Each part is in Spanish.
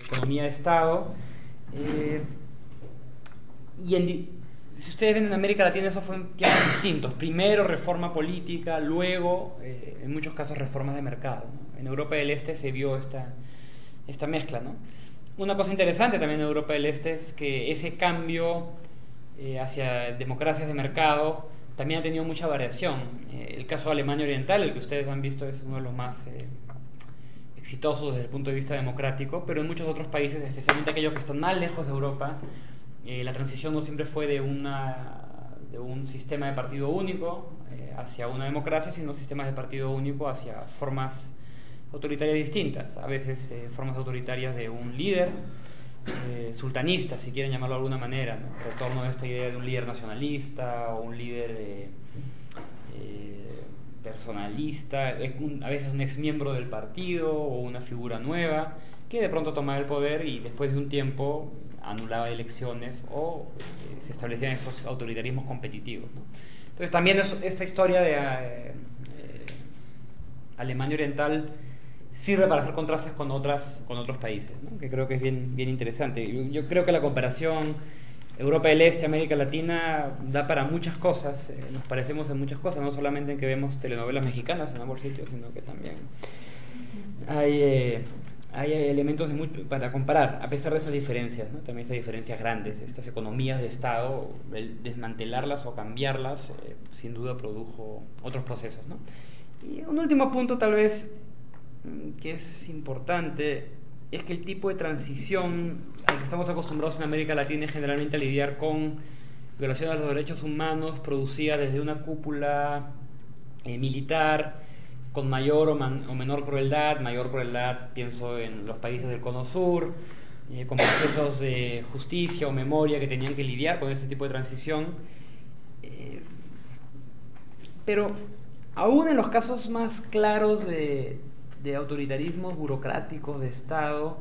economía de Estado. Si ustedes ven en América Latina, eso fue en tiempos distintos. Primero reforma política, luego, en muchos casos, reformas de mercado, ¿no? En Europa del Este se vio esta mezcla, ¿no? Una cosa interesante también en Europa del Este es que ese cambio hacia democracias de mercado también ha tenido mucha variación. El caso de Alemania Oriental, el que ustedes han visto, es uno de los más exitosos desde el punto de vista democrático, pero en muchos otros países, especialmente aquellos que están más lejos de Europa, la transición no siempre fue de un sistema de partido único hacia una democracia, sino sistemas de partido único hacia formas autoritarias distintas. A veces formas autoritarias de un líder sultanista, si quieren llamarlo de alguna manera, ¿no? Retorno a esta idea de un líder nacionalista o un líder personalista, a veces un ex miembro del partido o una figura nueva que de pronto tomaba el poder y después de un tiempo anulaba elecciones o se establecían estos autoritarismos competitivos, ¿no? Entonces también esta historia de Alemania Oriental sirve para hacer contrastes con otros países, ¿no? Que creo que es bien interesante. Yo creo que la comparación Europa del Este, América Latina, da para muchas cosas, nos parecemos en muchas cosas, no solamente en que vemos telenovelas mexicanas en ambos sitios, sino que también hay elementos para comparar, a pesar de estas diferencias, ¿no? También estas diferencias grandes, estas economías de Estado, el desmantelarlas o cambiarlas, sin duda produjo otros procesos, ¿no? Y un último punto tal vez que es importante es que el tipo de transición al que estamos acostumbrados en América Latina es generalmente a lidiar con violaciones de los derechos humanos producida desde una cúpula militar con mayor o menor crueldad. Mayor crueldad pienso en los países del Cono Sur, con procesos de justicia o memoria que tenían que lidiar con este tipo de transición. Pero aún en los casos más claros de autoritarismos burocráticos de Estado,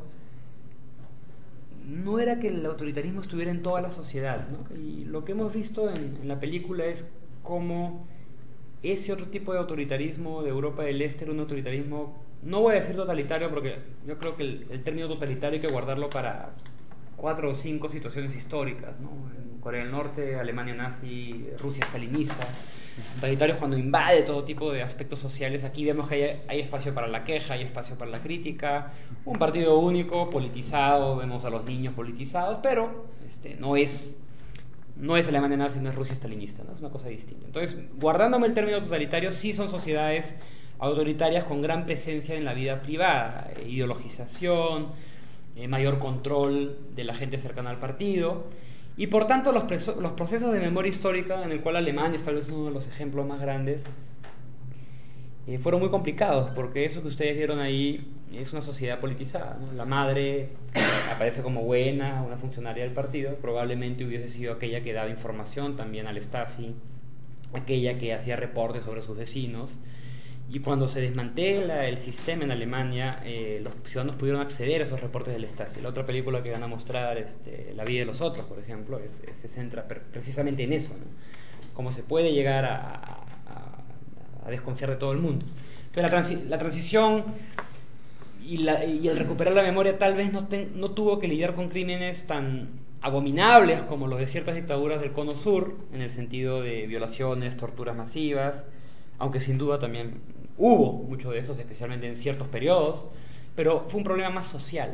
no era que el autoritarismo estuviera en toda la sociedad, ¿no? Y lo que hemos visto en la película es cómo ese otro tipo de autoritarismo de Europa del Este era un autoritarismo, no voy a decir totalitario, porque yo creo que el término totalitario hay que guardarlo para 4 o 5 situaciones históricas, ¿no? En Corea del Norte, Alemania nazi, Rusia stalinista. Totalitarios cuando invade todo tipo de aspectos sociales. Aquí vemos que hay espacio para la queja, hay espacio para la crítica, un partido único, politizado, vemos a los niños politizados, pero no es Alemania nazi, no es Rusia stalinista, ¿no? Es una cosa distinta. Entonces, guardándome el término totalitario, sí son sociedades autoritarias con gran presencia en la vida privada, ideologización, mayor control de la gente cercana al partido, y por tanto los procesos de memoria histórica, en el cual Alemania es tal vez uno de los ejemplos más grandes, fueron muy complicados, porque eso que ustedes vieron ahí es una sociedad politizada, ¿no? La madre aparece como buena, una funcionaria del partido, probablemente hubiese sido aquella que daba información también al Stasi, aquella que hacía reportes sobre sus vecinos. Y cuando se desmantela el sistema en Alemania, los ciudadanos pudieron acceder a esos reportes del Stasi. La otra película que van a mostrar, La vida de los otros, por ejemplo, se centra precisamente en eso, ¿no? Cómo se puede llegar a desconfiar de todo el mundo. Entonces la transición y el recuperar la memoria tal vez no tuvo que lidiar con crímenes tan abominables como los de ciertas dictaduras del Cono Sur, en el sentido de violaciones, torturas masivas, aunque sin duda también hubo mucho de esos, especialmente en ciertos periodos, pero fue un problema más social.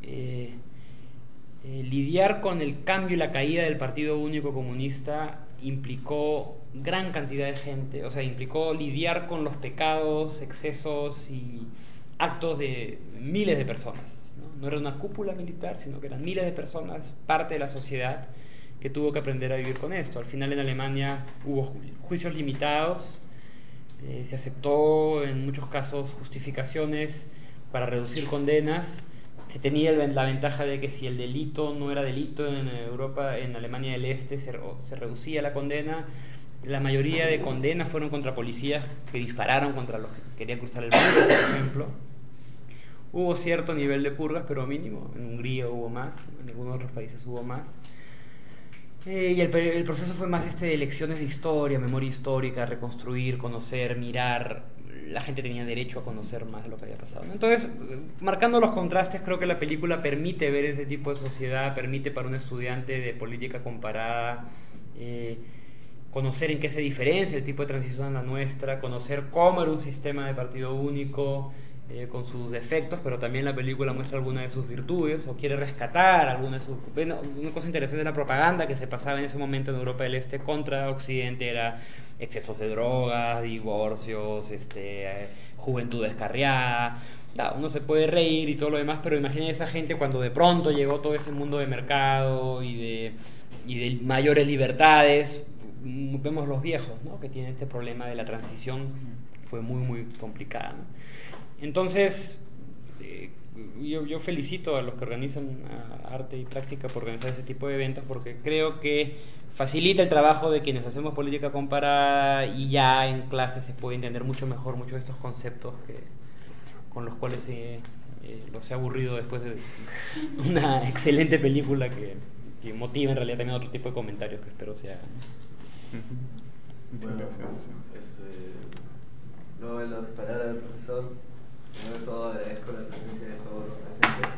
Lidiar con el cambio y la caída del Partido Único Comunista implicó gran cantidad de gente, o sea, implicó lidiar con los pecados, excesos y actos de miles de personas, ¿no? No era una cúpula militar, sino que eran miles de personas, parte de la sociedad, que tuvo que aprender a vivir con esto. Al final en Alemania hubo juicios limitados, se aceptó en muchos casos justificaciones para reducir condenas. Se tenía la ventaja de que si el delito no era delito en Europa, en Alemania del Este, se reducía la condena. La mayoría de condenas fueron contra policías que dispararon contra los que querían cruzar el muro, por ejemplo. Hubo cierto nivel de purgas, pero mínimo. En Hungría hubo más, en algunos otros países hubo más. Y el proceso fue más de lecciones de historia, memoria histórica, reconstruir, conocer, mirar la gente tenía derecho a conocer más de lo que había pasado, ¿no? Entonces, marcando los contrastes, creo que la película permite ver ese tipo de sociedad, permite para un estudiante de política comparada conocer en qué se diferencia el tipo de transición a la nuestra, conocer cómo era un sistema de partido único, con sus defectos, pero también la película muestra algunas de sus virtudes o quiere rescatar algunas de sus... Bueno, una cosa interesante de la propaganda que se pasaba en ese momento en Europa del Este contra Occidente era excesos de drogas, divorcios, juventud descarriada. Claro, uno se puede reír y todo lo demás, pero imaginen esa gente cuando de pronto llegó todo ese mundo de mercado y de mayores libertades. Vemos los viejos, ¿no? Que tienen este problema de la transición, fue muy muy complicada, ¿no? Entonces, yo felicito a los que organizan arte y práctica por organizar ese tipo de eventos, porque creo que facilita el trabajo de quienes hacemos política comparada y ya en clase se puede entender mucho mejor muchos de estos conceptos con los cuales los he aburrido después de una excelente película que motiva en realidad también otro tipo de comentarios que espero se hagan. Muchas gracias. Luego de las palabras del profesor, primero de todo agradezco la presencia de todos los presentes.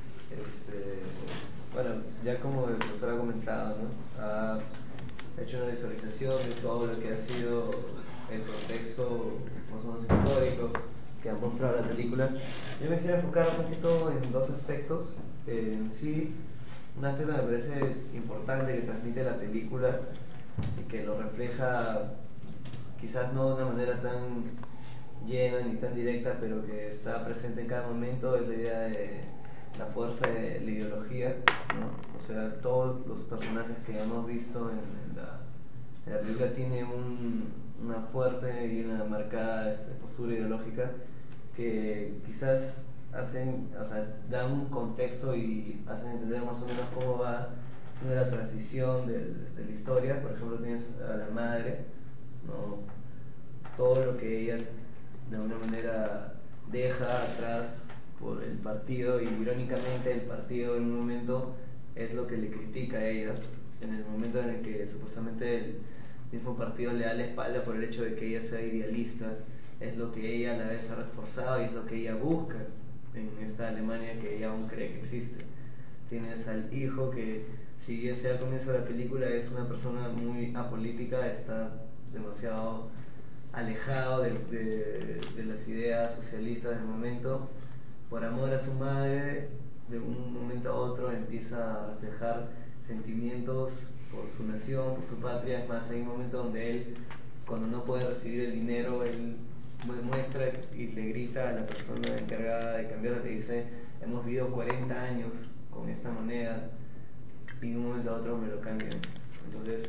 Bueno, ya como el profesor ha comentado, ¿no? Ha hecho una visualización de todo lo que ha sido el contexto más o menos histórico que ha mostrado la película. Yo me quisiera enfocar un poquito en dos aspectos. En sí, un aspecto que me parece importante que transmite la película y que lo refleja quizás no de una manera tan llena ni tan directa, pero que está presente en cada momento, es la idea de la fuerza de la ideología, ¿no? O sea, todos los personajes que hemos visto en la película tienen una fuerte y una marcada postura ideológica que quizás hacen, o sea, dan un contexto y hacen entender más o menos cómo va siendo la transición de la historia. Por ejemplo, tienes a la madre, ¿no? Todo lo que ella de alguna manera deja atrás por el partido, y irónicamente el partido en un momento es lo que le critica a ella, en el momento en el que supuestamente el mismo partido le da la espalda por el hecho de que ella sea idealista. Es lo que ella a la vez ha reforzado y es lo que ella busca en esta Alemania que ella aún cree que existe. Tienes al hijo que, si bien sea al comienzo de la película, es una persona muy apolítica, está demasiado alejado de las ideas socialistas del momento. Por amor a su madre, de un momento a otro empieza a reflejar sentimientos por su nación, por su patria. Es más, hay un momento donde él, cuando no puede recibir el dinero, él muestra y le grita a la persona encargada de cambiarlo, que dice: hemos vivido 40 años con esta moneda y de un momento a otro me lo cambian. Entonces,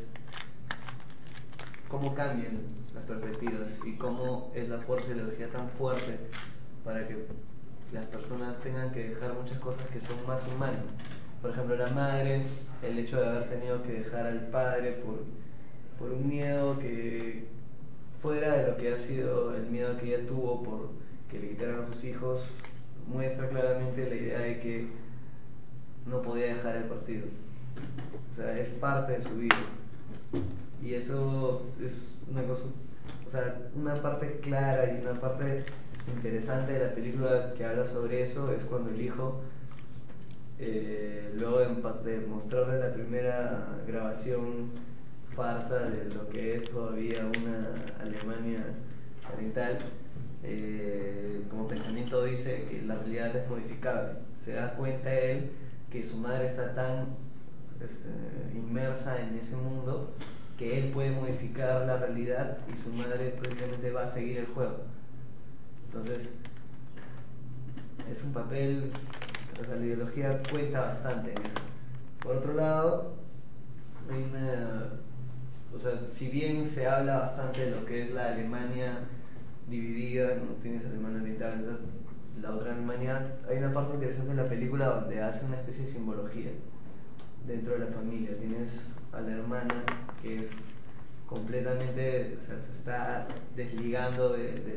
¿cómo cambian las perspectivas y cómo es la fuerza de la ideología tan fuerte para que las personas tengan que dejar muchas cosas que son más humanas? Por ejemplo, la madre, el hecho de haber tenido que dejar al padre por un miedo que fuera de lo que ha sido el miedo que ella tuvo por que le quitaran a sus hijos, muestra claramente la idea de que no podía dejar el partido. O sea, es parte de su vida. Y eso es una cosa, o sea, una parte clara y una parte interesante de la película que habla sobre eso es cuando el hijo, luego de mostrarle la primera grabación farsa de lo que es todavía una Alemania oriental, como pensamiento dice que la realidad es modificable. Se da cuenta él que su madre está tan inmersa en ese mundo que él puede modificar la realidad y su madre prácticamente va a seguir el juego. Entonces, es un papel, o sea, la ideología cuenta bastante en eso. Por otro lado, hay o sea, si bien se habla bastante de lo que es la Alemania dividida, ¿no? Tienes Alemania Oriental, la otra Alemania, hay una parte interesante en la película donde hace una especie de simbología dentro de la familia. Tienes a la hermana que es completamente, o sea, se está desligando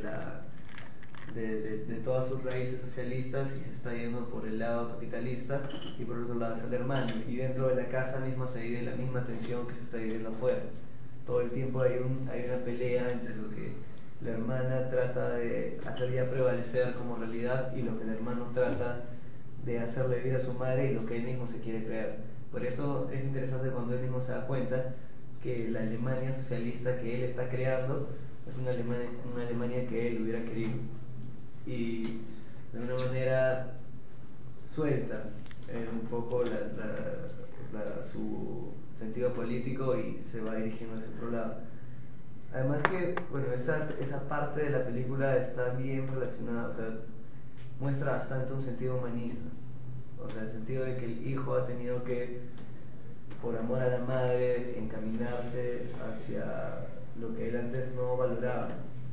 de todas sus raíces socialistas y se está yendo por el lado capitalista, y por otro lado es el hermano, y dentro de la casa misma se vive la misma tensión que se está viviendo afuera. Todo el tiempo hay una pelea entre lo que la hermana trata de hacer ya prevalecer como realidad y lo que el hermano trata de hacerle vivir a su madre y lo que él mismo se quiere creer. Por eso es interesante cuando él mismo se da cuenta que la Alemania socialista que él está creando es una Alemania que él hubiera querido. Y de una manera suelta un poco su sentido político y se va dirigiendo hacia otro lado. Además que, bueno, esa parte de la película está bien relacionada, o sea, muestra bastante un sentido humanista. O sea, el sentido de que el hijo ha tenido que, por amor a la madre, encaminarse hacia lo que él antes no valoraba,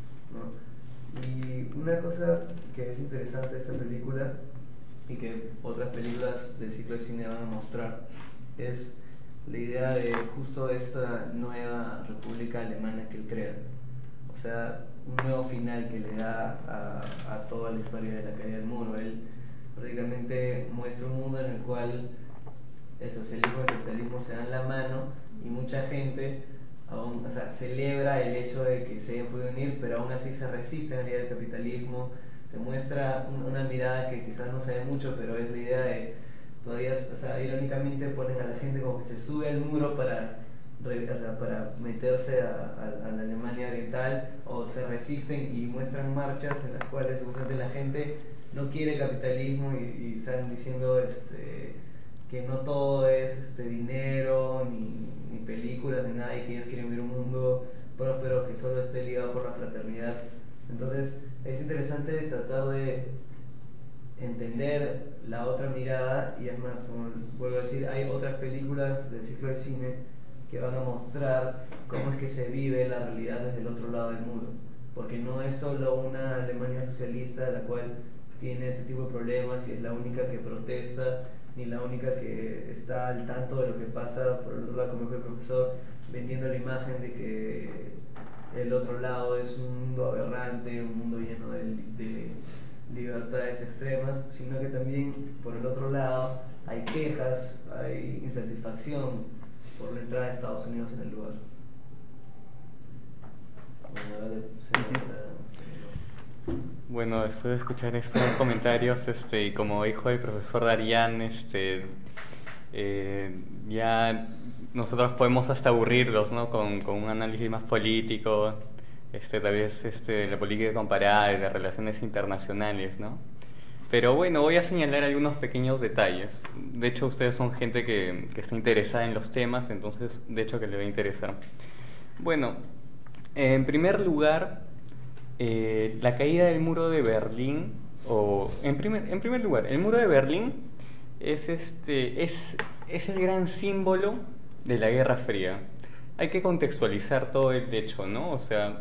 ¿no? Y una cosa que es interesante de esta película y que otras películas del ciclo de cine van a mostrar es la idea de justo esta nueva república alemana que él crea. O sea, un nuevo final que le da a toda la historia de la caída del muro. Él prácticamente muestra un mundo en el cual el socialismo y el capitalismo se dan la mano y mucha gente aún, o sea, celebra el hecho de que se hayan podido unir, pero aún así se resisten a la idea del capitalismo. Te muestra una mirada que quizás no se ve mucho, pero es la idea de todavía, o sea, irónicamente ponen a la gente como que se sube al muro para meterse a la Alemania oriental, o se resisten y muestran marchas en las cuales justamente la gente no quiere capitalismo y están diciendo que no todo es dinero ni películas ni nada, y que ellos quieren vivir un mundo próspero que solo esté ligado por la fraternidad. Entonces es interesante tratar de entender la otra mirada, y es más, como vuelvo a decir, hay otras películas del ciclo de cine que van a mostrar cómo es que se vive la realidad desde el otro lado del muro, porque no es solo una Alemania socialista la cual tiene este tipo de problemas y es la única que protesta ni la única que está al tanto de lo que pasa por el otro lado, como dijo el profesor, vendiendo la imagen de que el otro lado es un mundo aberrante, un mundo lleno de libertades extremas, sino que también por el otro lado hay quejas, hay insatisfacción por la entrada de Estados Unidos en el lugar. Bueno, después de escuchar estos comentarios, y como dijo el profesor Darían, ya nosotros podemos hasta aburrirlos, ¿no? Con un análisis más político, tal vez la política comparada y las relaciones internacionales, ¿no? Pero bueno, voy a señalar algunos pequeños detalles. De hecho, ustedes son gente que está interesada en los temas, entonces, de hecho, que le va a interesar. Bueno, en primer lugar, la caída del muro de Berlín, en primer lugar, el muro de Berlín es el gran símbolo de la Guerra Fría. Hay que contextualizar todo el hecho, ¿no? O sea,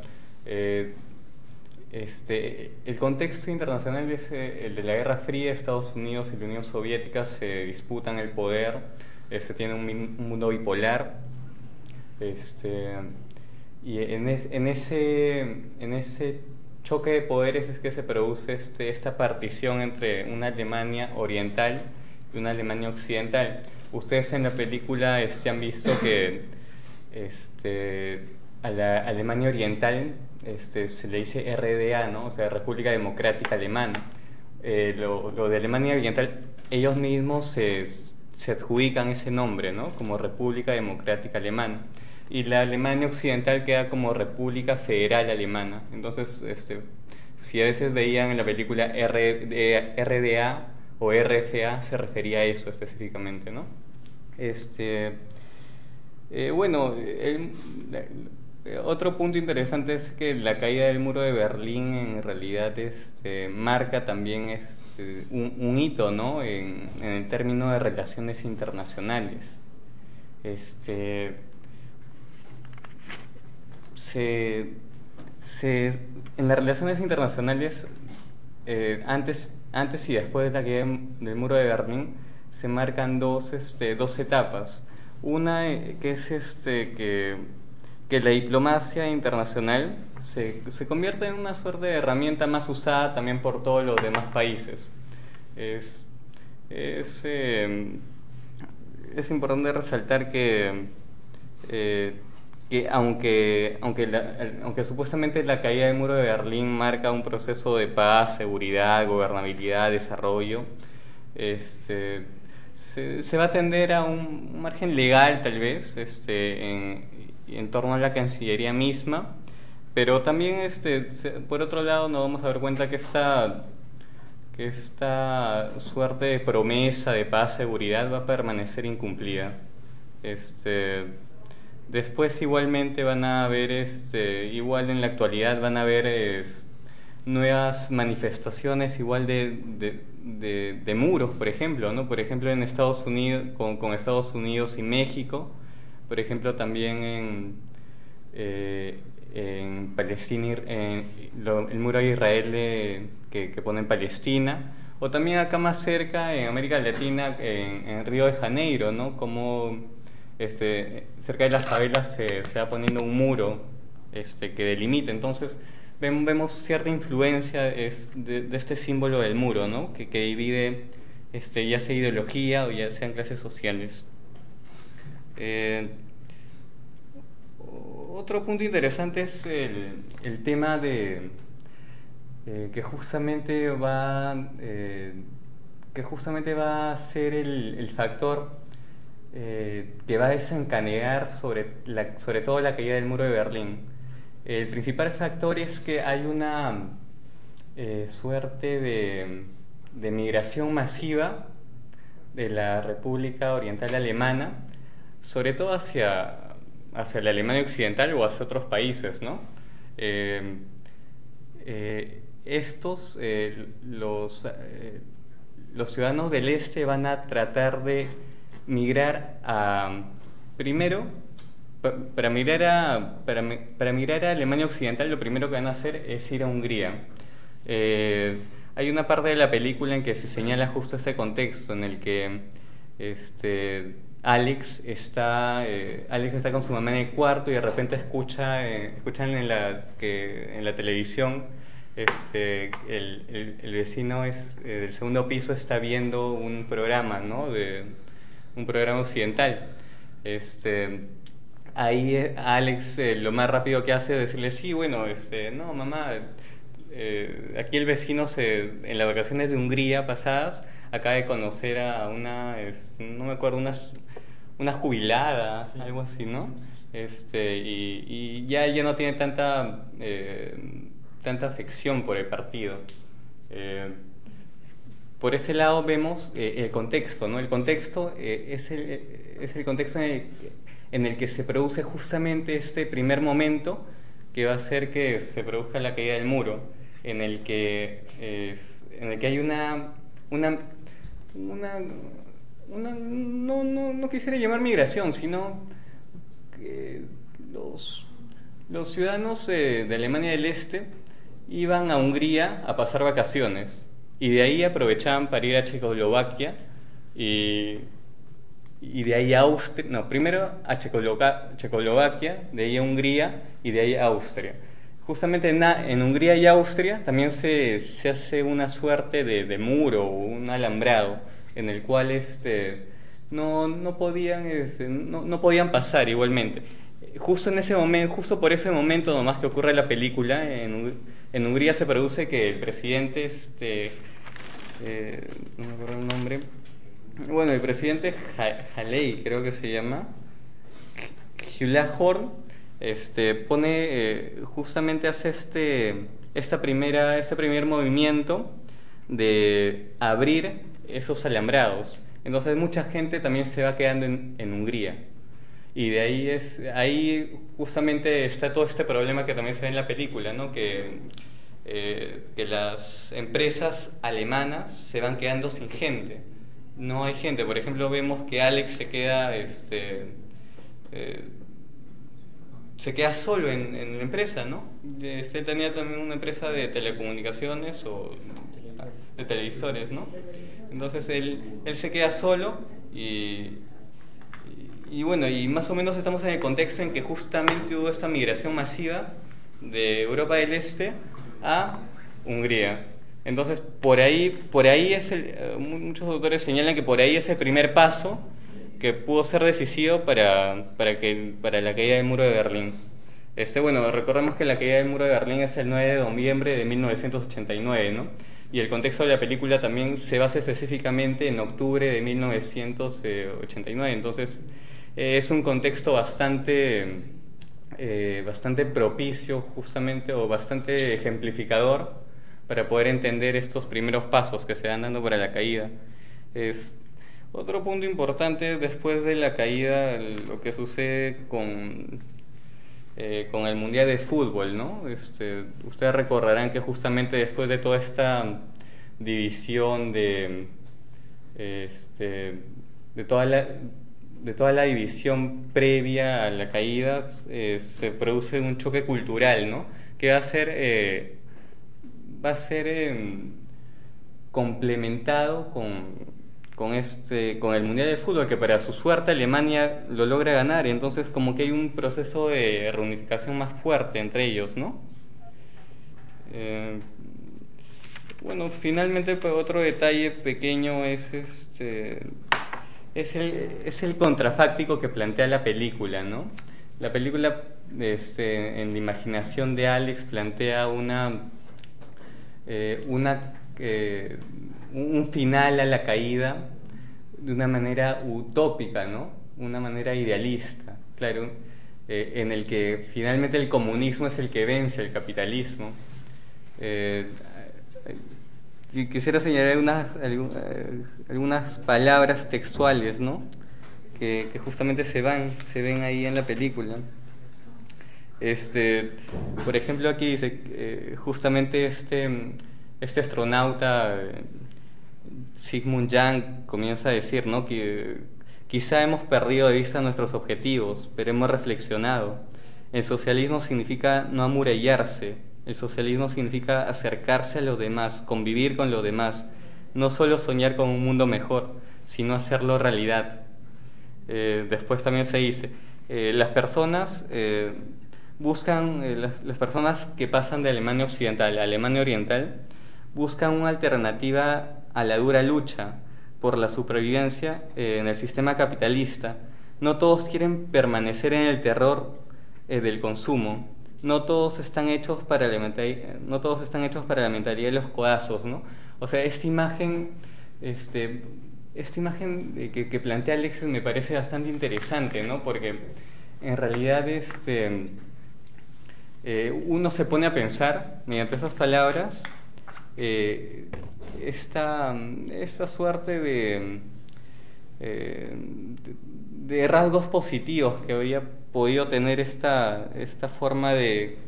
el contexto internacional es el de la Guerra Fría. Estados Unidos y la Unión Soviética se disputan el poder, se tiene un mundo bipolar, y en ese choque de poderes es que se produce esta partición entre una Alemania oriental y una Alemania occidental. Ustedes en la película han visto que a la Alemania oriental se le dice RDA, ¿no? O sea, República Democrática Alemana. Lo de Alemania Oriental, ellos mismos se adjudican ese nombre, ¿no? Como República Democrática Alemana. Y la Alemania Occidental queda como República Federal Alemana. Entonces, si a veces veían en la película RDA o RFA, se refería a eso específicamente, ¿no? Bueno, otro punto interesante es que la caída del muro de Berlín en realidad marca también un hito, ¿no? en el término de relaciones internacionales. En las relaciones internacionales, antes y después de la caída del muro de Berlín, se marcan dos etapas. Una que es que la diplomacia internacional se convierte en una suerte de herramienta más usada también por todos los demás países. Es importante resaltar que que aunque supuestamente la caída del muro de Berlín marca un proceso de paz, seguridad, gobernabilidad, desarrollo, se va a tender a un margen legal tal vez en torno a la Cancillería misma, pero también por otro lado nos vamos a dar cuenta que esta suerte de promesa de paz, seguridad va a permanecer incumplida. Después igualmente van a haber, igual en la actualidad van a haber nuevas manifestaciones igual de muros, por ejemplo, ¿no? Por ejemplo en Estados Unidos, con Estados Unidos y México, por ejemplo también en Palestina, el muro de Israel que pone en Palestina, o también acá más cerca en América Latina, en Río de Janeiro, ¿no? Como cerca de las favelas se va poniendo un muro que delimita. Entonces vemos cierta influencia de este símbolo del muro, ¿no? Que divide ya sea ideología o ya sean clases sociales. Otro punto interesante es el tema de que justamente va a ser el factor que va a desencadenar sobre todo la caída del muro de Berlín. El principal factor es que hay una suerte de migración masiva de la República Oriental Alemana, sobre todo hacia la Alemania Occidental o hacia otros países, ¿no? Los ciudadanos del este van a tratar de migrar primero, para migrar a Alemania Occidental, lo primero que van a hacer es ir a Hungría. Hay una parte de la película en que se señala justo ese contexto en el que Alex está con su mamá en el cuarto y de repente escuchan en la televisión el vecino del segundo piso está viendo un programa, ¿no? Un programa occidental. Ahí Alex lo más rápido que hace es decirle, sí, bueno, no, mamá, aquí el vecino en las vacaciones de Hungría pasadas acaba de conocer a no me acuerdo, una jubilada, sí, algo así, ¿no? Y ya no tiene tanta afección por el partido. Por ese lado vemos el contexto, ¿no? El contexto es el contexto en el que se produce justamente este primer momento que va a hacer que se produzca la caída del muro, en el que hay no quisiera llamar migración, sino que los ciudadanos de Alemania del Este iban a Hungría a pasar vacaciones y de ahí aprovechaban para ir a Checoslovaquia y de ahí a Austria, no, primero a Checoslovaquia, de ahí a Hungría y de ahí a Austria. Justamente en Hungría y Austria también se hace una suerte de muro o un alambrado en el cual no podían pasar igualmente. Justo por ese momento nomás que ocurre la película, en Hungría se produce que el presidente, no me acuerdo el nombre, bueno, el presidente Halley, creo que se llama, Gyula Horn, justamente hace este primer movimiento de abrir esos alambrados. Entonces mucha gente también se va quedando en Hungría. Y de ahí justamente está todo este problema que también se ve en la película, ¿no? Que las empresas alemanas se van quedando sin gente. No hay gente. Por ejemplo, vemos que Alex se queda solo en la empresa, ¿no? Él tenía también una empresa de telecomunicaciones o de televisores, ¿no? Entonces él se queda solo y bueno, y más o menos estamos en el contexto en que justamente hubo esta migración masiva de Europa del Este a Hungría. Entonces por ahí muchos autores señalan que por ahí es el primer paso que que pudo ser decisivo para la caída del muro de Berlín. Bueno, recordemos que la caída del muro de Berlín es el 9 de noviembre de 1989, ¿no? Y el contexto de la película también se basa específicamente en octubre de 1989, entonces es un contexto bastante propicio justamente, o bastante ejemplificador para poder entender estos primeros pasos que se van dando para la caída. Otro punto importante después de la caída, lo que sucede con el Mundial de Fútbol, ¿no? Ustedes recordarán que justamente después de toda esta división de toda la división previa a la caída, se produce un choque cultural, ¿no? Que va a ser complementado con el Mundial de Fútbol, que para su suerte Alemania lo logra ganar, y entonces como que hay un proceso de reunificación más fuerte entre ellos, ¿no? Bueno, finalmente, pues, otro detalle pequeño es el contrafáctico que plantea la película, ¿no? La película, en la imaginación de Alex, plantea un final a la caída de una manera utópica, ¿no? Una manera idealista, claro, en el que finalmente el comunismo es el que vence al capitalismo. Quisiera señalar algunas palabras textuales, ¿no? que justamente se ven ahí en la película. Por ejemplo, aquí dice justamente este astronauta Sigmund Young comienza a decir, ¿no? Que quizá hemos perdido de vista nuestros objetivos, pero hemos reflexionado. El socialismo significa no amurallarse, el socialismo significa acercarse a los demás, convivir con los demás, no solo soñar con un mundo mejor, sino hacerlo realidad. Después también se dice, las personas las personas que pasan de Alemania Occidental a Alemania Oriental buscan una alternativa a la dura lucha por la supervivencia en el sistema capitalista. No todos quieren permanecer en el terror del consumo. No todos están hechos para la mentalidad de los codazos, ¿no? O sea, esta imagen que plantea Alexis me parece bastante interesante, ¿no? Porque en realidad uno se pone a pensar mediante esas palabras esta suerte de rasgos positivos que había podido tener esta forma de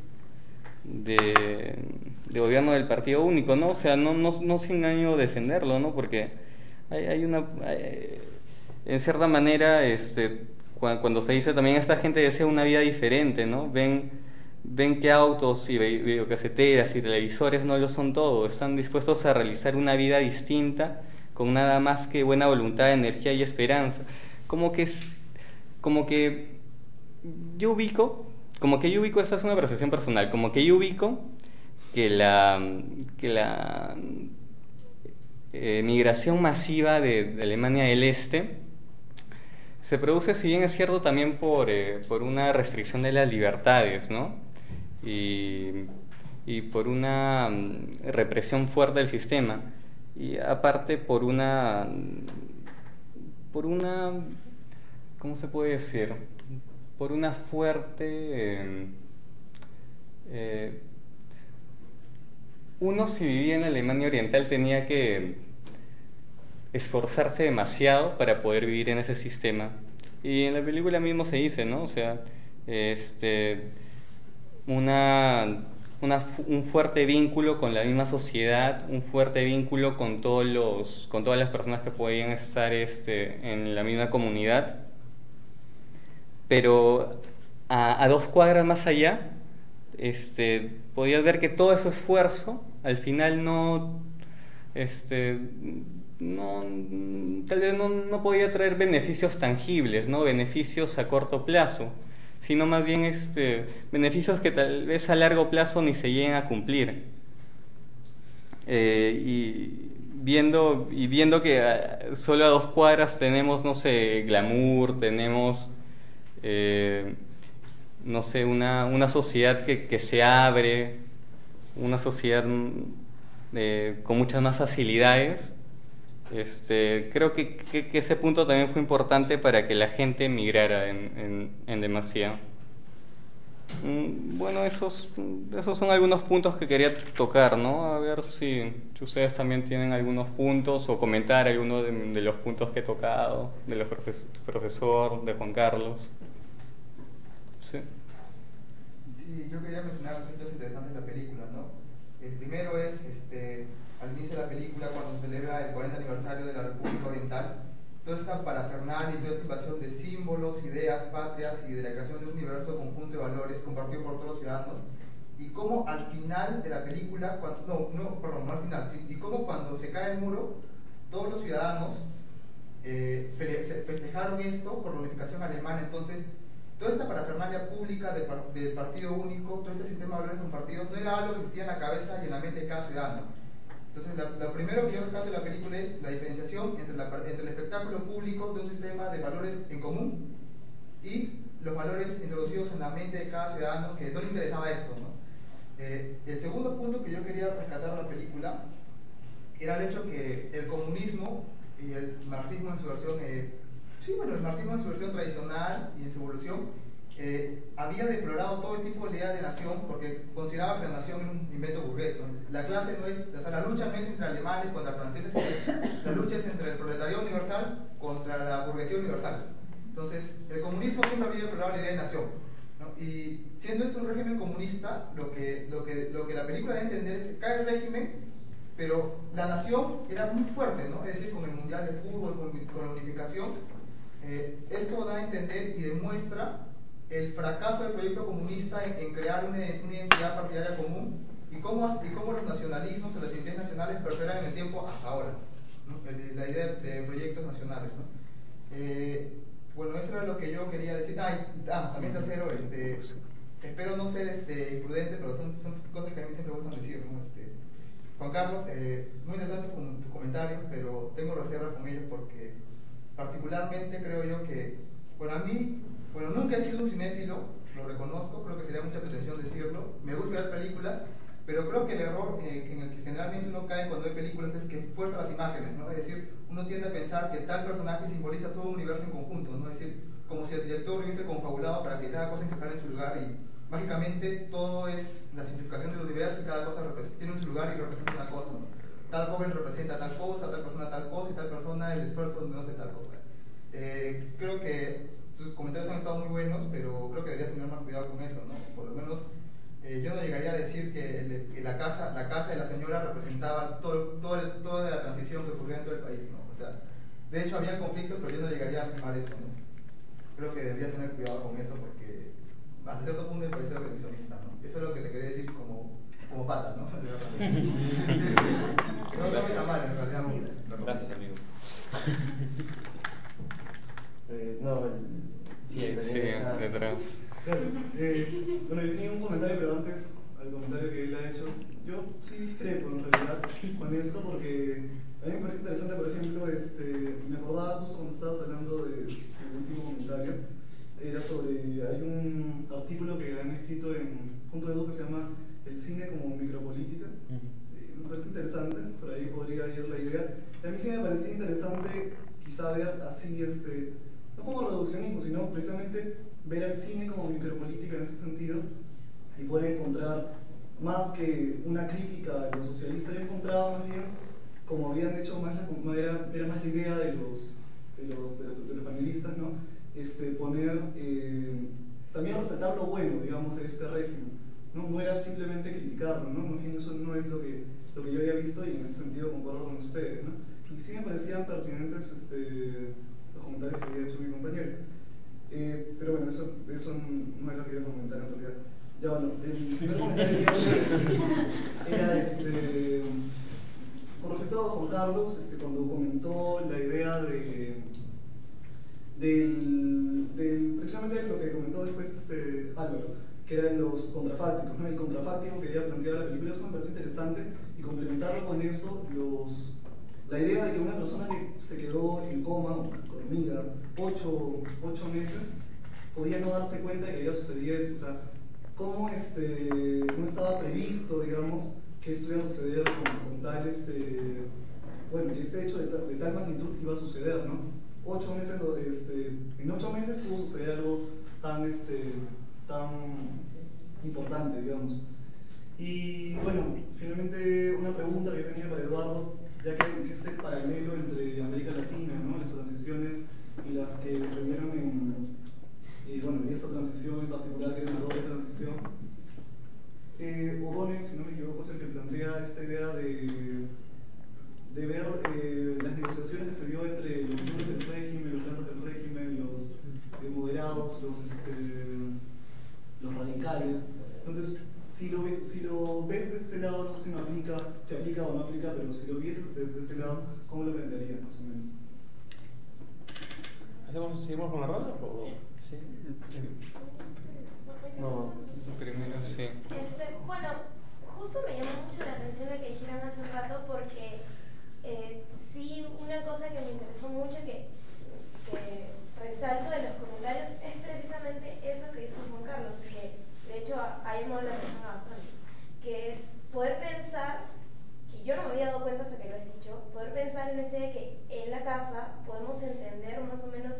gobierno del partido único, ¿no? O sea, no sin ánimo de defenderlo, ¿no? Porque en cierta manera, cuando se dice también esta gente desea una vida diferente, ¿no? Ven que autos y videocaseteras y televisores no lo son todo, están dispuestos a realizar una vida distinta con nada más que buena voluntad, energía y esperanza. Como que yo ubico, esta es una percepción personal, como que yo ubico que la migración masiva de Alemania del Este se produce, si bien es cierto, también por una restricción de las libertades, ¿no? Y por una represión fuerte del sistema, y aparte por una ¿cómo se puede decir? Por una fuerte uno, si vivía en Alemania Oriental, tenía que esforzarse demasiado para poder vivir en ese sistema. Y en la película mismo se dice, ¿no? O sea, un fuerte vínculo con la misma sociedad, un fuerte vínculo con todas las personas que podían estar en la misma comunidad. Pero a 2 cuadras más allá, podías ver que todo ese esfuerzo al final tal vez no podía traer beneficios tangibles, ¿no? Beneficios a corto plazo, sino más bien beneficios que tal vez a largo plazo ni se lleguen a cumplir. Y viendo que solo a 2 cuadras tenemos, no sé, glamour, tenemos, no sé, una sociedad que se abre, una sociedad con muchas más facilidades. Creo que ese punto también fue importante para que la gente emigrara en demasía. Bueno, esos son algunos puntos que quería tocar, ¿no? A ver si ustedes también tienen algunos puntos o comentar algunos de los puntos que he tocado, de los profesor, de Juan Carlos. Sí. Sí, yo quería mencionar aspectos interesantes de la película, ¿no? El primero es, al inicio de la película, cuando se celebra el 40 aniversario de la República Oriental, toda esta parafernalia y toda esta invasión de símbolos, ideas, patrias y de la creación de un universo conjunto de valores compartido por todos los ciudadanos, y cómo al final de la película, no al final, sí, y cómo cuando se cae el muro, todos los ciudadanos festejaron esto por la unificación alemana. Entonces, toda esta parafernalia pública del partido único, todo este sistema de valores compartidos, no era algo que existía en la cabeza y en la mente de cada ciudadano. Entonces, lo primero que yo rescato de la película es la diferenciación entre el espectáculo público de un sistema de valores en común y los valores introducidos en la mente de cada ciudadano que no le interesaba esto, ¿no? El segundo punto que yo quería rescatar de la película era el hecho que el comunismo y el marxismo en su versión, el marxismo en su versión tradicional y en su evolución, había deplorado todo el tipo de idea de nación porque consideraba que la nación era un invento burgués, ¿no? La clase no es, o sea, la lucha no es entre alemanes contra franceses, la lucha es entre el proletariado universal contra la burguesía universal. Entonces, el comunismo siempre había deplorado la idea de nación, ¿no? Y siendo esto un régimen comunista, lo que la película debe entender es que cae el régimen, pero la nación era muy fuerte, ¿no? Es decir, con el mundial de fútbol, con la unificación, esto da a entender y demuestra el fracaso del proyecto comunista en crear una identidad partidaria común y cómo los nacionalismos o las identidades nacionales perduran en el tiempo hasta ahora, ¿no? La idea de proyectos nacionales, ¿no? Bueno, eso era lo que yo quería decir. También tercero, espero no ser imprudente, pero son cosas que a mí siempre me gustan decir, ¿no? Juan Carlos, muy interesante tus comentarios, pero tengo reservas con ellos porque particularmente creo yo que, nunca he sido un cinéfilo, lo reconozco, creo que sería mucha pretensión decirlo, me gusta ver películas, pero creo que el error en el que generalmente uno cae cuando ve películas es que fuerza las imágenes, ¿no? Es decir, uno tiende a pensar que tal personaje simboliza todo un universo en conjunto, ¿no? Es decir, como si el director hubiese confabulado para que cada cosa encajara en su lugar y mágicamente todo es la simplificación del universo y cada cosa tiene su lugar y representa una cosa, ¿no? Tal joven representa tal cosa, tal persona tal cosa y tal persona el esfuerzo no hace tal cosa. Creo que tus comentarios han estado muy buenos, pero creo que deberías tener más cuidado con eso, ¿no? Por lo menos yo no llegaría a decir que la casa de la señora representaba toda la transición que ocurrió en todo el país, ¿no? O sea, de hecho había conflictos, pero yo no llegaría a afirmar eso, ¿no? Creo que deberías tener cuidado con eso porque hasta cierto punto me parece reduccionista, ¿no? Eso es lo que te quería decir como pata, ¿no? No me está mal, en realidad. Gracias, amigo. Detrás. Gracias. Bueno, yo tenía un comentario, pero antes al comentario que él ha hecho, yo sí discrepo en realidad con esto porque a mí me parece interesante, por ejemplo, me acordaba justo cuando estabas hablando del último comentario, era hay un artículo que han escrito en Punto Edu que se llama El cine como micropolítica. Me parece interesante, por ahí podría ir la idea. Y a mí sí me parecía interesante quizá ver así, no como reduccionismo, sino precisamente ver al cine como micropolítica en ese sentido y poder encontrar más que una crítica a lo socialista, yo encontraba más bien, como habían hecho más era más la idea de los panelistas, ¿no? Poner, también resaltar lo bueno, digamos, de este régimen. No era simplemente criticarlo, ¿no? Más bien eso no es lo que yo había visto y en ese sentido concuerdo con ustedes, ¿no? Y sí me parecían pertinentes los comentarios que había hecho mi compañero. Pero bueno, eso no es lo que iba a comentar en realidad. Ya bueno, el primer comentario que iba a hacer era con respecto a Juan Carlos, cuando comentó la idea precisamente lo que comentó después Álvaro, que eran los contrafácticos, ¿no? El contrafáctico que había planteado la película, eso me parece interesante, y complementarlo con eso, la idea de que una persona que se quedó en coma, dormida, 8 meses, podía no darse cuenta de que había sucedido eso. O sea, cómo no estaba previsto, digamos, que esto iba a suceder con tal, bueno, que este hecho de tal magnitud iba a suceder, ¿no? 8 meses, en 8 meses pudo suceder algo tan, tan importante, digamos. Y bueno, finalmente una pregunta que yo tenía para Eduardo, ya que existe el paralelo entre América Latina, ¿no? Las transiciones y las que se dieron bueno, y esta transición en particular, que era una doble transición. O'Donnell, si no me equivoco, es el que plantea esta idea de ver las negociaciones que se dio entre los duros del régimen, los blandos del régimen, los moderados, los radicales. Entonces, si lo ves desde ese lado, no sé si si aplica o no aplica, pero si lo vieses desde ese lado, ¿cómo lo plantearías más o menos? ¿Seguimos con la ronda? Sí. No, primero sí. Bueno, justo me llamó mucho la atención lo que dijeron hace un rato porque sí, una cosa que me interesó mucho que resalto de los comentarios es precisamente eso que dijo Juan Carlos, que de hecho ahí me la atención bastante, que es poder pensar, que yo no me había dado cuenta hasta que lo has dicho, poder pensar en de que en la casa podemos entender más o menos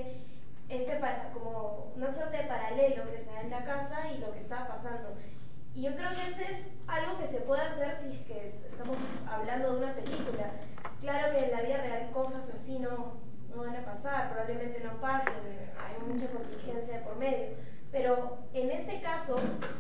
como una suerte de paralelo que se da en la casa y lo que está pasando. Y yo creo que ese es algo que se puede hacer si es que estamos hablando de una película. Claro que en la vida real cosas así no van a pasar, probablemente no pasen, hay mucha contingencia de por medio. Pero en este caso,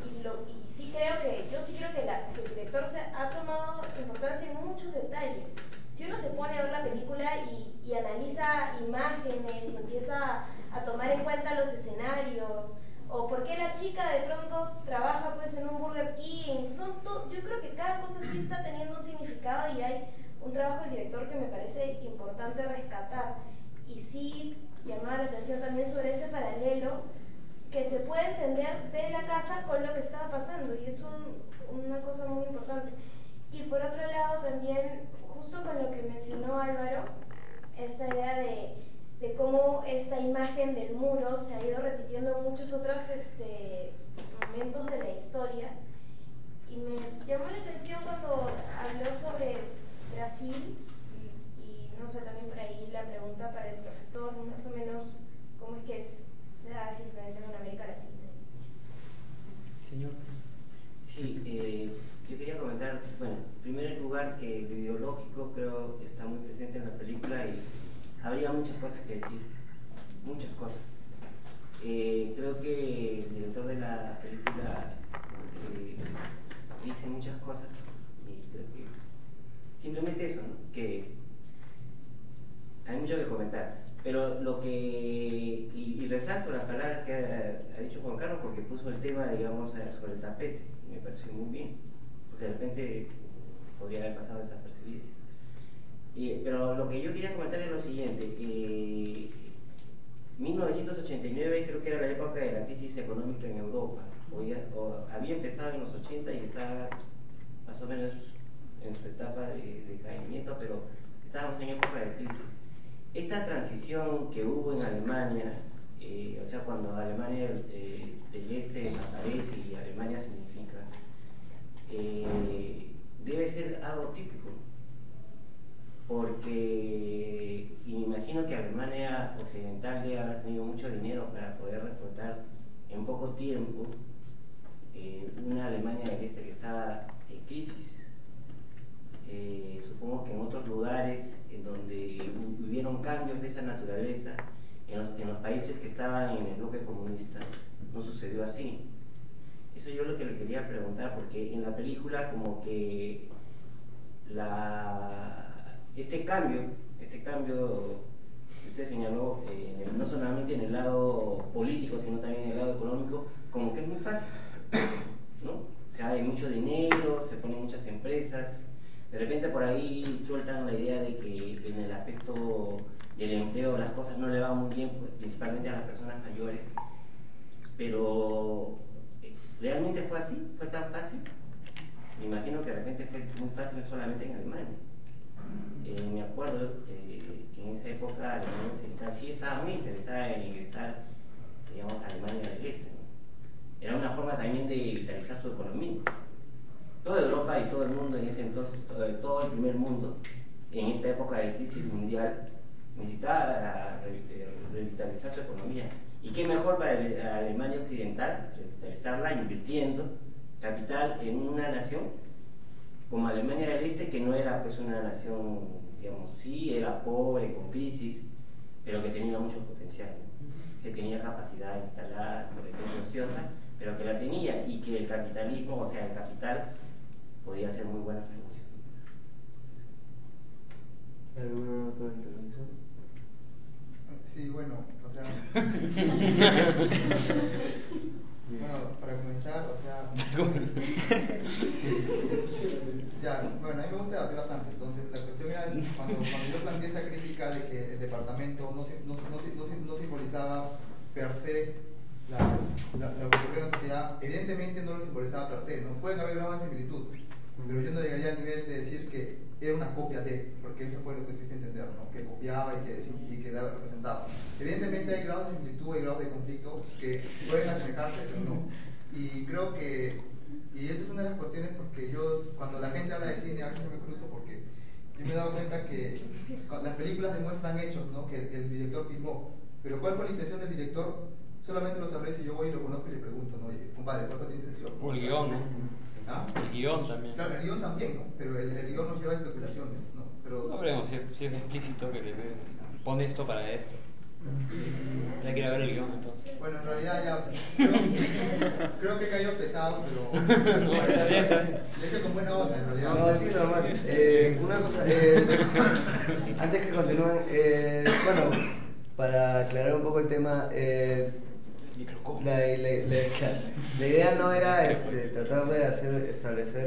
yo sí creo que el director ha tomado importancia en muchos detalles. Si uno se pone a ver la película y analiza imágenes y empieza a tomar en cuenta los escenarios, o por qué la chica de pronto trabaja pues en un Burger King, yo creo que cada cosa sí está teniendo un significado y hay un trabajo del director que me parece importante rescatar. Y sí llamaba la atención también sobre ese paralelo que se puede entender de la casa con lo que estaba pasando, y es una cosa muy importante. Y por otro lado también, justo con lo que mencionó Álvaro, esta idea de cómo esta imagen del muro se ha ido repitiendo en muchos otros momentos de la historia. Y me llamó la atención cuando habló sobre Brasil, y no sé, también por ahí la pregunta para el profesor, más o menos, cómo es que se da esa influencia en América Latina. Señor. Sí, yo quería comentar, bueno, en primer lugar que lo ideológico creo que está muy presente en la película y habría muchas cosas que decir, muchas cosas. Creo que el director de la película dice muchas cosas y creo que simplemente eso, ¿no? Que hay mucho que comentar, pero lo que, y resalto las palabras que ha dicho Juan Carlos porque puso el tema, digamos, sobre el tapete, y me pareció muy bien, porque de repente podría haber pasado desapercibido. Pero lo que yo quería comentar es lo siguiente, 1989 creo que era la época de la crisis económica en Europa, había empezado en los 80 y estaba más o menos en su etapa de decaimiento, pero estábamos en época de crisis. Esta transición que hubo en Alemania, o sea, cuando Alemania del Este desaparece y Alemania se unifica, debe ser algo típico, porque y me imagino que Alemania Occidental debe haber tenido mucho dinero para poder reflotar en poco tiempo una Alemania del Este que estaba en crisis. Supongo que en otros lugares en donde hubieron cambios de esa naturaleza, en los países que estaban en el bloque comunista, no sucedió así. Eso yo lo que le quería preguntar, porque en la película como que este cambio que usted señaló, no solamente en el lado político, sino también en el lado económico, como que es muy fácil, ¿no? O sea, hay mucho dinero, se ponen muchas empresas. De repente por ahí sueltan la idea de que en el aspecto del empleo las cosas no le van muy bien, pues, principalmente a las personas mayores. Pero, ¿realmente fue así? ¿Fue tan fácil? Me imagino que de repente fue muy fácil solamente en Alemania. Me acuerdo que en esa época la Alemania Occidental sí estaba muy interesada en ingresar, digamos, a Alemania del Este, ¿no? Era una forma también de vitalizar su economía. Toda Europa y todo el mundo en ese entonces, todo el primer mundo, en esta época de crisis mundial, necesitaba revitalizar su economía. ¿Y qué mejor para la Alemania Occidental revitalizarla invirtiendo capital en una nación como Alemania del Este, que no era pues una nación, digamos, sí, era pobre, con crisis, pero que tenía mucho potencial, ¿no? Que tenía capacidad instalada, por ejemplo, ociosa, pero que la tenía, y que el capitalismo, o sea, el capital, podía hacer muy buena promoción. ¿Alguna otra intervención? Sí, bueno, o sea. Bueno, para comenzar, o sea. Ya, bueno, a mí me gusta debatir bastante. Entonces, la cuestión era cuando yo planteé esta crítica de que el departamento no simbolizaba per se lo que ocurrió en la sociedad, evidentemente no lo simbolizaba per se, ¿no? Pueden haber grados de similitud, pero yo no llegaría al nivel de decir que era una copia de, porque eso fue lo que quise entender, ¿no? Que copiaba y que representaba. Evidentemente hay grados de similitud, hay grados de conflicto que pueden asemejarse, pero no. Y creo que, y esa es una de las cuestiones porque yo, cuando la gente habla de cine, a veces me cruzo porque yo me he dado cuenta que las películas demuestran hechos, ¿no? Que el director filmó, pero ¿cuál fue la intención del director? Solamente lo sabré si yo voy y lo conozco y le pregunto, ¿no? Oye, compadre, ¿cuál fue tu intención? O el guión, ¿no? ¿Ah? El guión también. Claro, el guión también, ¿no? Pero el guión nos lleva a especulaciones, ¿no? Pero... No veremos si es explícito que le pone esto para esto. Ya quiero ver el guión entonces. Bueno, en realidad ya creo que he caído pesado, pero No, está bien, está bien. es que con buena onda en realidad. No, sí, normal. Una cosa, antes que continúen, bueno, para aclarar un poco el tema, la idea no era tratar de establecer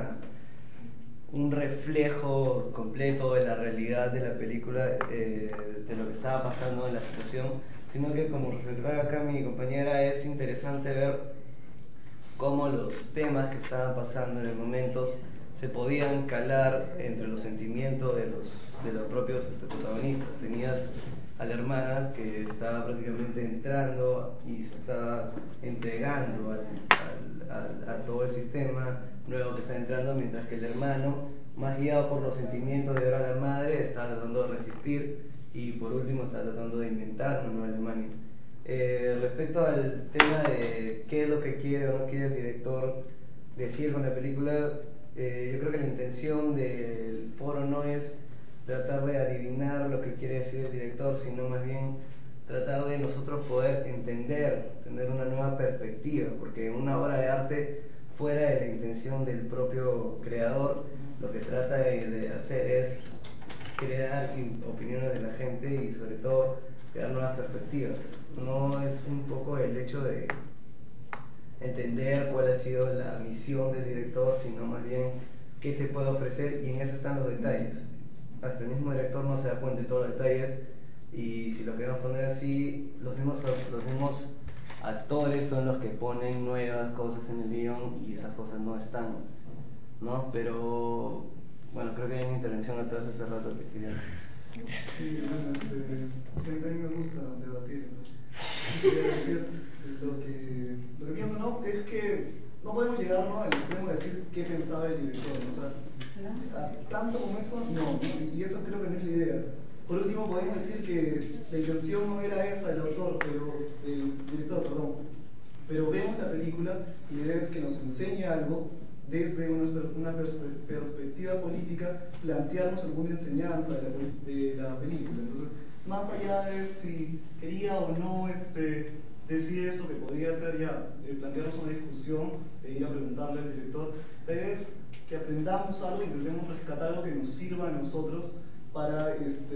un reflejo completo de la realidad de la película, de lo que estaba pasando en la situación, sino que, como reflejaba acá mi compañera, es interesante ver cómo los temas que estaban pasando en el momento se podían calar entre los sentimientos de los propios protagonistas. Tenías a la hermana que estaba prácticamente entrando y se estaba entregando a todo el sistema nuevo que está entrando, mientras que el hermano, más guiado por los sentimientos de ver a la madre, estaba tratando de resistir y por último está tratando de inventar una nueva Alemania. Respecto al tema de qué es lo que quiere o no quiere el director decir con la película, yo creo que la intención del foro no es tratar de adivinar lo que quiere decir el director, sino más bien tratar de nosotros poder entender, tener una nueva perspectiva, porque una obra de arte fuera de la intención del propio creador, lo que trata de hacer es crear opiniones de la gente y sobre todo crear nuevas perspectivas. No es un poco el hecho de entender cuál ha sido la misión del director, sino más bien qué te puede ofrecer, y en eso están los detalles. Hasta el mismo director no se da cuenta de todos los detalles, y si lo queremos poner así, los mismos actores son los que ponen nuevas cosas en el guión y esas cosas no están, ¿no? Pero bueno, creo que hay una intervención atrás hace rato que quería. Sí, bueno, sí, a mí me gusta debatir, ¿no? Quería decir lo que pienso, ¿no? Es que no podemos llegar, ¿no?, al extremo de decir qué pensaba el director, ¿no? O sea, tanto como eso, no, y eso creo que no es la idea. Por último, podemos decir que la intención no era esa del autor, del director, perdón. Pero vemos la película y la idea es que nos enseñe algo desde una perspectiva política, plantearnos alguna enseñanza de la película. Entonces, más allá de si quería o no decir eso, que podría ser ya plantearnos una discusión e ir a preguntarle al director, la idea es que aprendamos algo e intentemos rescatar algo que nos sirva a nosotros para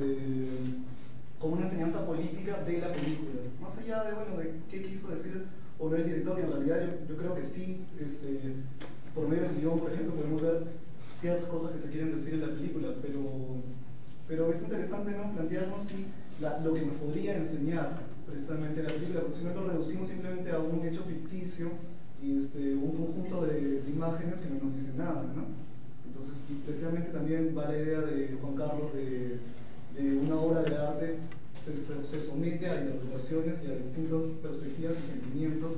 como una enseñanza política de la película. Más allá de, bueno, de qué quiso decir o no el director, que en realidad yo creo que sí, por medio del guión, por ejemplo, podemos ver ciertas cosas que se quieren decir en la película, pero es interesante, ¿no?, plantearnos si lo que nos podría enseñar precisamente la película, porque si no lo reducimos simplemente a un hecho ficticio y un conjunto de imágenes que no nos dicen nada, ¿no? Entonces, y precisamente también va la idea de Juan Carlos de una obra de arte se somete a interpretaciones y a distintas perspectivas y sentimientos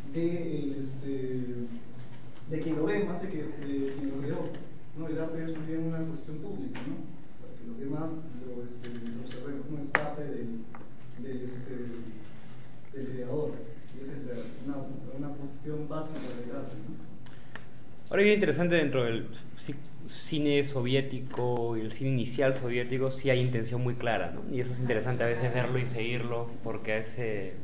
de quien lo ve más de quien lo creó, ¿no? El arte es también una cuestión pública, ¿no? Para que los demás lo observemos, no es parte del creador. Y esa es una cuestión básica del arte, ¿no? Ahora bien interesante, dentro del cine soviético y el cine inicial soviético sí hay intención muy clara, ¿no? Y eso es interesante a veces verlo y seguirlo, porque es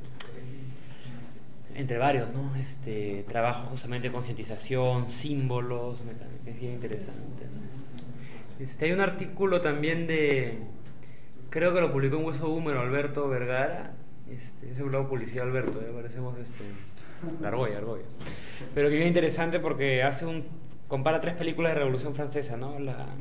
entre varios, ¿no? Trabajo justamente de concientización, símbolos, que es bien interesante, ¿no? Hay un artículo también creo que lo publicó en Hueso Húmero Alberto Vergara, ese blog publicidad Alberto, parecemos Argolla. Pero que bien interesante porque compara 3 películas de Revolución Francesa, ¿no?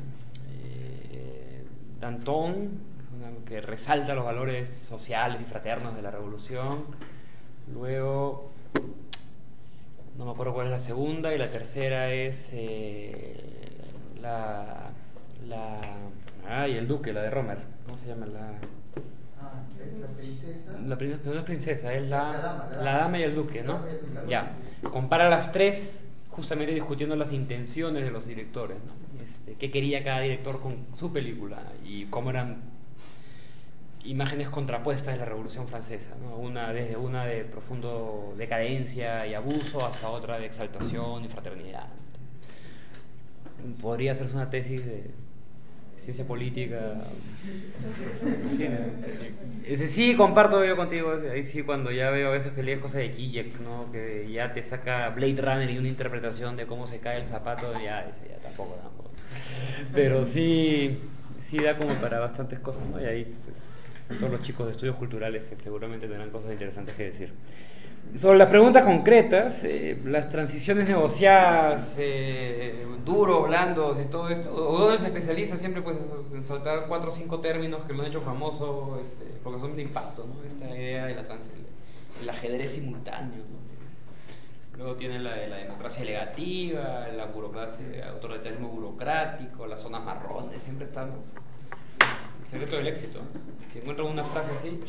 Danton, que resalta los valores sociales y fraternos de la Revolución. Luego, no me acuerdo cuál es la segunda, y la tercera es y el Duque, la de Romer. ¿Cómo se llama? La princesa. No es princesa, es la dama y el duque, ¿no? Duque. Ya. Compara las 3, justamente discutiendo las intenciones de los directores, ¿no? Qué quería cada director con su película y cómo eran imágenes contrapuestas de la Revolución Francesa, ¿no? Desde una de profundo decadencia y abuso hasta otra de exaltación y fraternidad. Podría hacerse una tesis de ciencia política. Sí, comparto yo contigo. Ahí sí, cuando ya veo a veces que lees cosas de Kijek, ¿no? Que ya te saca Blade Runner y una interpretación de cómo se cae el zapato, ya tampoco. Pero sí da como para bastantes cosas, ¿no? Y ahí pues, todos los chicos de estudios culturales que seguramente tendrán cosas interesantes que decir. Sobre las preguntas concretas, las transiciones negociadas, duros, blandos y todo esto, O'Donnell se especializa siempre pues en saltar 4 o 5 términos que lo han hecho famoso, porque son de impacto, ¿no? Esta idea de el ajedrez simultáneo, ¿no? Luego tiene la de la democracia delegativa, la burocracia, el autoritarismo burocrático, las zonas marrones, siempre están, ¿no? El secreto del éxito, ¿no? Si encuentran una frase así,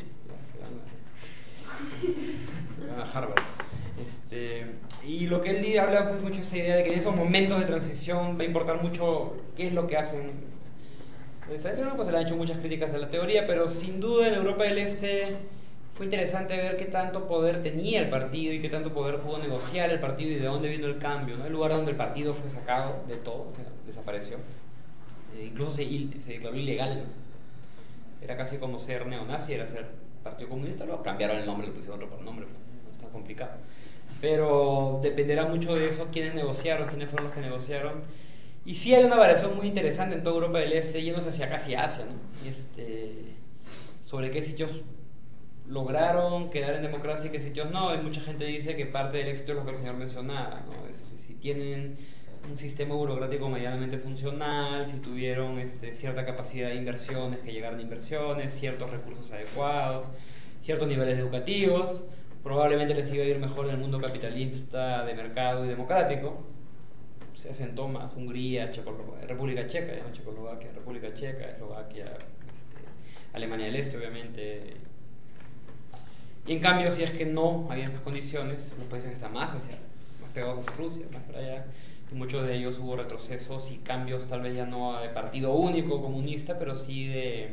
a Harvard. Y lo que él habla pues mucho de esta idea de que en esos momentos de transición va a importar mucho qué es lo que hacen. Pues se le han hecho muchas críticas a la teoría, pero sin duda en Europa del Este fue interesante ver qué tanto poder tenía el partido y qué tanto poder pudo negociar el partido y de dónde vino el cambio, ¿no? El lugar donde el partido fue sacado de todo, o sea, desapareció, incluso se declaró ilegal. Era casi como ser neonazi, era ser Partido Comunista, luego cambiaron el nombre, le pusieron otro nombre, no es tan complicado. Pero dependerá mucho de eso, quiénes fueron los que negociaron. Y sí hay una variación muy interesante en toda Europa del Este, yéndose hacia casi Asia, ¿no? Sobre qué sitios lograron quedar en democracia y qué sitios no. Y mucha gente dice que parte del éxito es lo que el señor mencionaba, ¿no? Si tienen un sistema burocrático medianamente funcional, si tuvieron cierta capacidad de inversiones, que llegaron a inversiones, ciertos recursos adecuados, ciertos niveles educativos, probablemente les iba a ir mejor en el mundo capitalista de mercado y democrático. Se asentó más Hungría, República Checa, ya no Checoslovaquia, República Checa, Eslovaquia, Alemania del Este, obviamente. Y en cambio, si es que no había esas condiciones, los países que están más pegados a Rusia, más para allá, y muchos de ellos hubo retrocesos y cambios, tal vez ya no de partido único comunista, pero sí de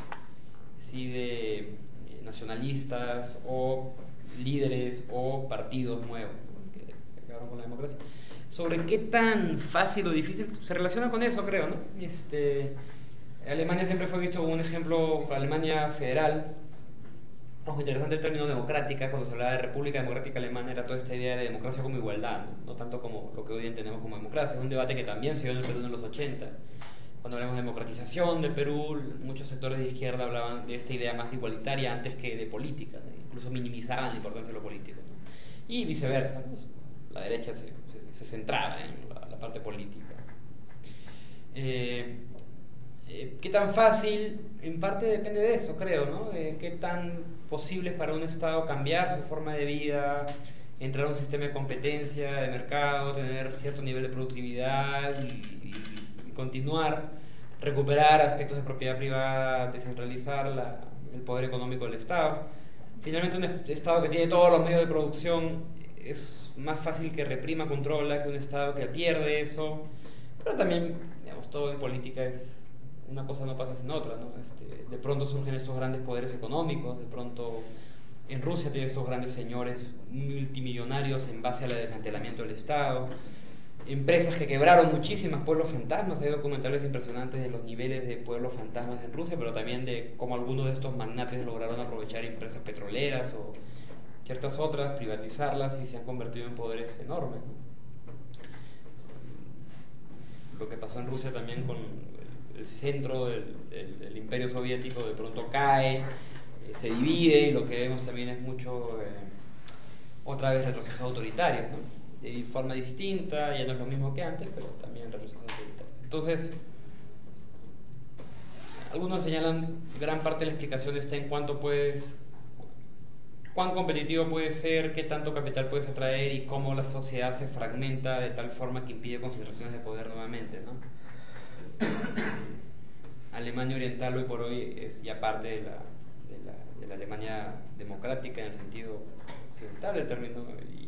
nacionalistas o líderes o partidos nuevos, ¿no? Que acabaron con la democracia. Sobre qué tan fácil o difícil se relaciona con eso, creo, ¿no? Alemania siempre fue visto como un ejemplo, Alemania federal. Ojo, interesante el término democrática. Cuando se hablaba de República Democrática Alemana era toda esta idea de democracia como igualdad, no tanto como lo que hoy entendemos como democracia. Es un debate que también se dio en el Perú en los 80. Cuando hablamos de democratización del Perú, muchos sectores de izquierda hablaban de esta idea más igualitaria antes que de política, ¿no? Incluso minimizaban la importancia de lo político, ¿no? Y viceversa, ¿no? La derecha se centraba en la parte política. ¿Qué tan fácil? En parte depende de eso, creo, ¿no? ¿Qué tan posible es para un Estado cambiar su forma de vida, entrar a un sistema de competencia, de mercado, tener cierto nivel de productividad y continuar, recuperar aspectos de propiedad privada, descentralizar el poder económico del Estado. Finalmente, un Estado que tiene todos los medios de producción es más fácil que reprima, controla, que un Estado que pierde eso. Pero también, digamos, todo en política es una cosa no pasa sin otra, ¿no? De pronto surgen estos grandes poderes económicos, de pronto en Rusia tiene estos grandes señores multimillonarios en base al desmantelamiento del Estado, empresas que quebraron muchísimas, pueblos fantasmas. Hay documentales impresionantes de los niveles de pueblos fantasmas en Rusia, pero también de cómo algunos de estos magnates lograron aprovechar empresas petroleras o ciertas otras, privatizarlas y se han convertido en poderes enormes, ¿no? Lo que pasó en Rusia también con el centro del imperio soviético de pronto cae, se divide, y lo que vemos también es mucho, otra vez, retrocesos autoritarios, ¿no? De forma distinta, ya no es lo mismo que antes, pero también retrocesos autoritarios. Entonces, algunos señalan gran parte de la explicación está en cuán competitivo puede ser, qué tanto capital puedes atraer y cómo la sociedad se fragmenta de tal forma que impide concentraciones de poder nuevamente, ¿no? Alemania Oriental hoy por hoy es ya parte de la Alemania democrática en el sentido occidental del término,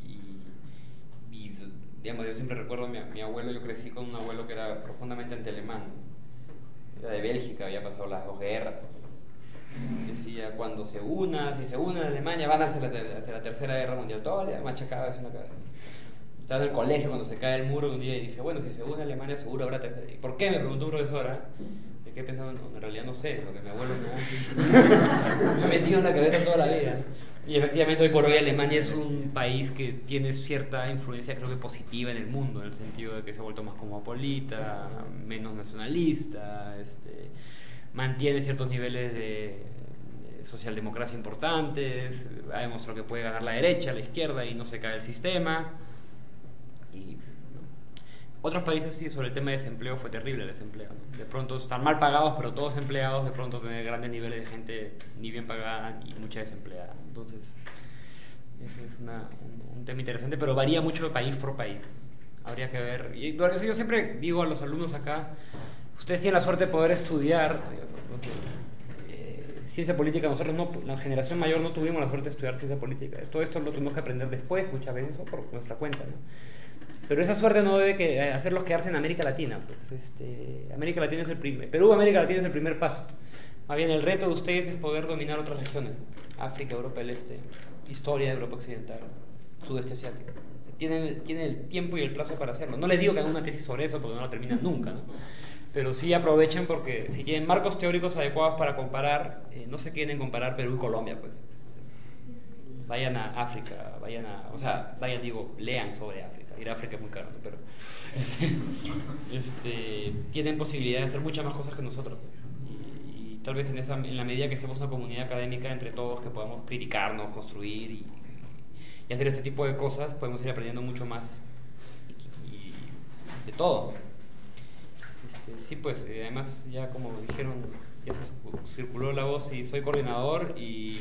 y digamos, yo siempre recuerdo a mi abuelo. Yo crecí con un abuelo que era profundamente anti-alemán, era de Bélgica, había pasado las dos guerras. Decía, si se une a Alemania van hacia la tercera guerra mundial. Todo le machacaba eso en la cabeza. Estaba en el colegio cuando se cae el muro un día y dije, bueno, si se une a Alemania seguro habrá tercera. ¿Y por qué? Me preguntó un profesora. Me quedé pensando, en realidad no sé, lo que mi abuelo me ha metido en la cabeza toda la vida. Y efectivamente hoy por hoy Alemania es un país que tiene cierta influencia, creo que positiva, en el mundo, en el sentido de que se ha vuelto más cosmopolita, menos nacionalista, mantiene ciertos niveles de socialdemocracia importantes, ha demostrado que puede ganar la derecha, la izquierda y no se cae el sistema. Y otros países, sí, sobre el tema de desempleo fue terrible el desempleo, ¿no? De pronto están mal pagados, pero todos empleados, de pronto tener grandes niveles de gente ni bien pagada y mucha desempleada. Entonces, ese es un tema interesante, pero varía mucho de país por país. Habría que ver. Y por eso yo siempre digo a los alumnos acá, ustedes tienen la suerte de poder estudiar ciencia política. Nosotros no, la generación mayor, no tuvimos la suerte de estudiar ciencia política. Todo esto lo tuvimos que aprender después, muchas veces, o por nuestra cuenta, ¿no? Pero esa suerte no debe hacerlos quedarse en América Latina, pues. América Latina es el primer, Perú, América Latina es el primer paso. Más bien, el reto de ustedes es poder dominar otras regiones: África, Europa del Este, historia de Europa Occidental, Sudeste Asiático. Tienen el tiempo y el plazo para hacerlo. No les digo que hagan una tesis sobre eso porque no la terminan nunca, ¿no? Pero sí aprovechen, porque si tienen marcos teóricos adecuados para comparar, no se queden en comparar Perú y Colombia, pues. Vayan a África, lean sobre África. Ir a África es muy caro, ¿no? Pero tienen posibilidad de hacer muchas más cosas que nosotros. Y tal vez en la medida que seamos una comunidad académica entre todos, que podamos criticarnos, construir y hacer este tipo de cosas, podemos ir aprendiendo mucho más y de todo. Sí, pues, además, ya como dijeron, ya se circuló la voz y soy coordinador y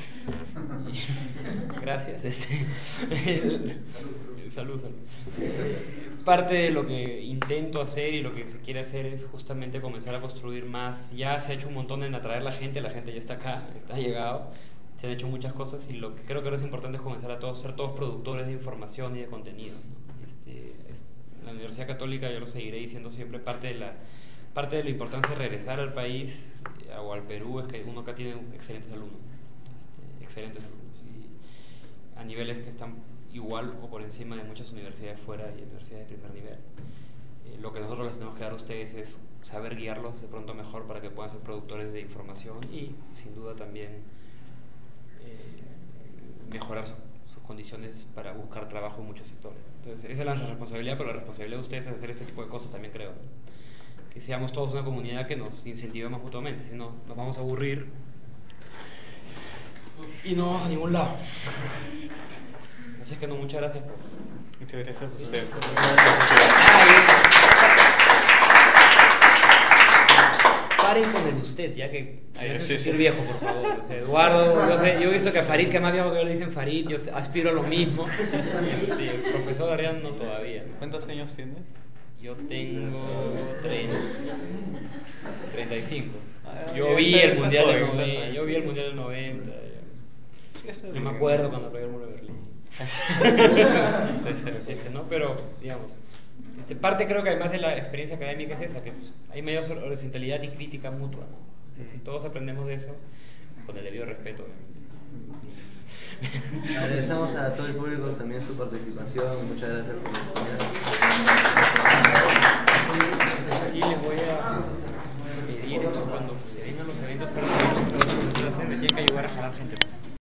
gracias. Salud. Parte de lo que intento hacer y lo que se quiere hacer es justamente comenzar a construir más. Ya se ha hecho un montón en atraer la gente ya está acá, está llegado. Se han hecho muchas cosas y lo que creo que ahora es importante es comenzar a ser todos productores de información y de contenido, ¿no? La Universidad Católica, yo lo seguiré diciendo siempre, parte de la importancia de regresar al país o al Perú es que uno acá tiene excelentes alumnos, y a niveles que están igual o por encima de muchas universidades fuera y universidades de primer nivel. Lo que nosotros les tenemos que dar a ustedes es saber guiarlos de pronto mejor para que puedan ser productores de información y sin duda también mejorar sus condiciones para buscar trabajo en muchos sectores. Entonces esa es la responsabilidad, pero la responsabilidad de ustedes es hacer este tipo de cosas también, creo. Que seamos todos una comunidad que nos incentivemos mutuamente, si no nos vamos a aburrir y no vamos a ningún lado. Así es que muchas gracias. Muchas gracias a usted. Paren con el usted, ya que me hace sentir viejo, por favor. Eduardo, yo he visto que a Farid, que es más viejo que yo, le dicen Farid, yo aspiro a lo mismo. El profesor Adrián no todavía, ¿no? ¿Cuántos años tiene? Yo tengo 35. Ah, Yo ya vi está- el está mundial del joven, está 90. joven, Yo vi sí. el mundial del 90. Sí, está No bien. me acuerdo cuando cayó el muro de Berlín. Así es que no, pero digamos, parte creo que además de la experiencia académica es esa, que pues, hay mayor horizontalidad y crítica mutua, ¿no? O sea, si todos aprendemos de eso, con el debido respeto, obviamente. Agradecemos a todo el público también su participación. Muchas gracias por la oportunidad. Sí, les voy a pedir que cuando se vengan los eventos para que se hacer, me tienen que ayudar a jalar gente, pues.